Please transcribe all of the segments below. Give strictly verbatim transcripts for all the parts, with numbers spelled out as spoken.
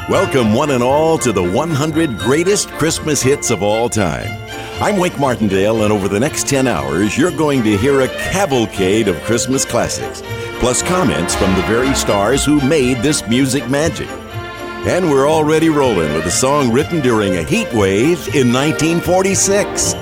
Welcome one and all to the one hundred Greatest Christmas Hits of All Time. I'm Wink Martindale, and over the next ten hours, you're going to hear a cavalcade of Christmas classics, plus comments from the very stars who made this music magic. And we're already rolling with a song written during a heat wave in nineteen forty-six.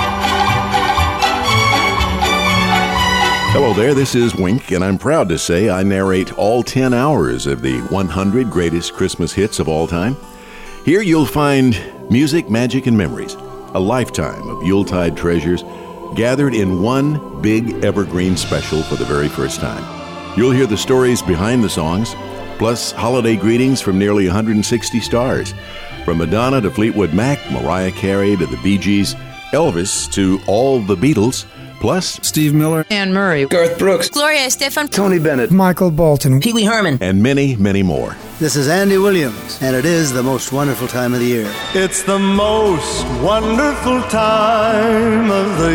Hello there, this is Wink, and I'm proud to say I narrate all ten hours of the one hundred Greatest Christmas Hits of All Time. Here you'll find music, magic, and memories, a lifetime of Yuletide treasures gathered in one big evergreen special for the very first time. You'll hear the stories behind the songs, plus holiday greetings from nearly one hundred sixty stars, from Madonna to Fleetwood Mac, Mariah Carey to the Bee Gees, Elvis to all the Beatles, plus Steve Miller, Anne Murray, Garth Brooks, Gloria Estefan, Tony Bennett, Michael Bolton, Pee Wee Herman, and many, many more. This is Andy Williams, and it is the most wonderful time of the year. It's the most wonderful time of the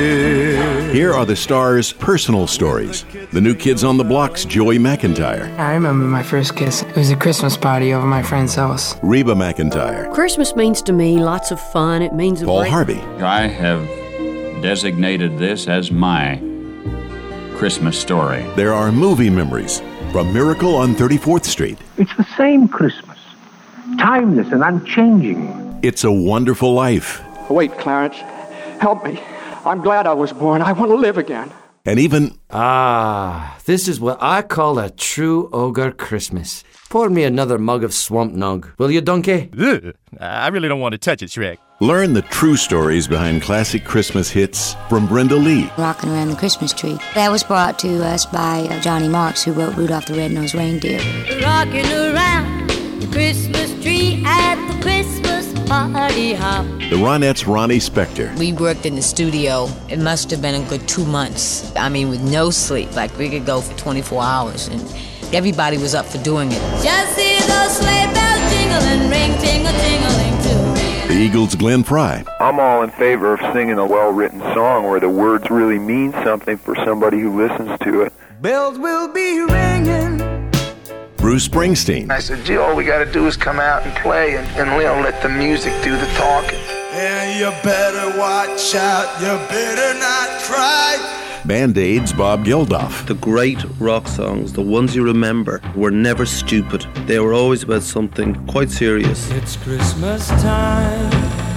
year. Here are the stars' personal stories. The New Kids on the Block's Joey McIntyre. I remember my first kiss. It was a Christmas party over my friend's house. Reba McIntyre. Christmas means to me lots of fun. It means a Paul break. Harvey. I have designated this as my Christmas story. There are movie memories from Miracle on thirty-fourth Street. It's the same Christmas, timeless and unchanging. It's a Wonderful Life. Wait, Clarence, help me. I'm glad I was born. I want to live again. And even... Ah, this is what I call a true ogre Christmas. Pour me another mug of Swamp Nug, will you, Donkey? Ugh, I really don't want to touch it, Shrek. Learn the true stories behind classic Christmas hits from Brenda Lee. Rocking Around the Christmas Tree. That was brought to us by uh, Johnny Marks, who wrote Rudolph the Red-Nosed Reindeer. Rocking around the Christmas tree at the Christmas party hop. The Ronettes' Ronnie Spector. We worked in the studio. It must have been a good two months. I mean, with no sleep. Like, we could go for twenty-four hours, and everybody was up for doing it. Just see those sleigh bells jingling, ring, tingle-tingling too. The Eagles' Glenn Frey. I'm all in favor of singing a well-written song where the words really mean something for somebody who listens to it. Bells will be ringing. Bruce Springsteen. I said, gee, all we got to do is come out and play and, and you know, let the music do the talking. And you better watch out, you better not cry. Band-Aid's Bob Geldof. The great rock songs, the ones you remember, were never stupid. They were always about something quite serious. It's Christmas time.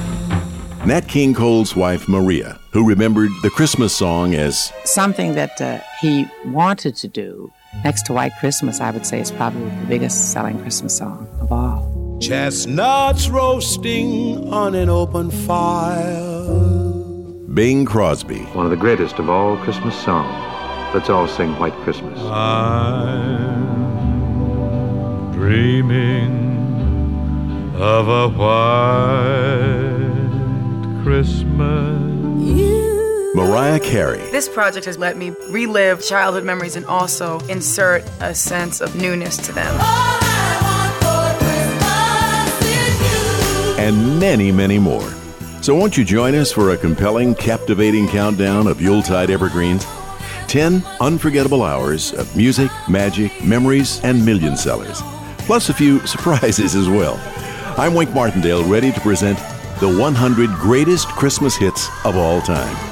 Nat King Cole's wife, Maria, who remembered the Christmas song as something that uh, he wanted to do. Next to White Christmas, I would say is probably the biggest selling Christmas song of all. Chestnuts roasting on an open fire. Bing Crosby. One of the greatest of all Christmas songs. Let's all sing White Christmas. I'm dreaming of a white Christmas. Mariah Carey. This project has let me relive childhood memories and also insert a sense of newness to them. And many, many more. So won't you join us for a compelling, captivating countdown of Yuletide evergreens? Ten unforgettable hours of music, magic, memories, and million sellers. Plus a few surprises as well. I'm Wink Martindale, ready to present the one hundred Greatest Christmas Hits of All Time.